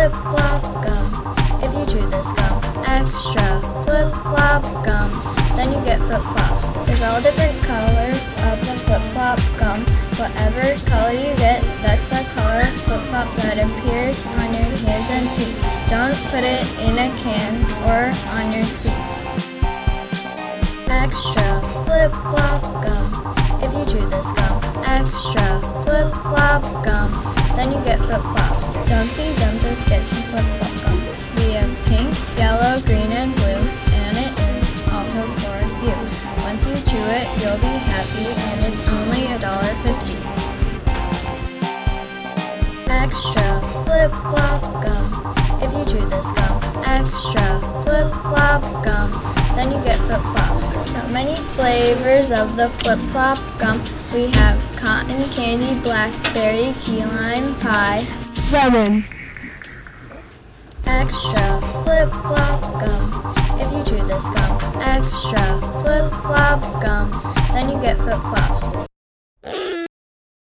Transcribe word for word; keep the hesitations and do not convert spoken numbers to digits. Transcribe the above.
flip-flop gum. If you chew this gum, extra flip-flop gum, then you get flip-flops. There's all different colors of the flip-flop gum. Whatever color you get, that's the color of flip-flop that appears on your hands and feet. Don't put it in a can or on your seat. Extra flip-flop gum. If you chew this gum, extra flip-flop gum, then you get flip-flops. Don't be dumb, just get some flip-flop gum. We have pink, yellow, green, and blue, and it is also for you. Once you chew it, you'll be happy, and it's only a dollar fifty. Extra flip-flop gum. If you chew this gum, extra flip-flop gum, then you get flip-flops. So many flavors of the flip-flop gum. We have cotton candy, blackberry, key lime pie, Lemon. extra flip-flop gum. If you chew this gum, extra flip-flop gum, then you get flip-flops.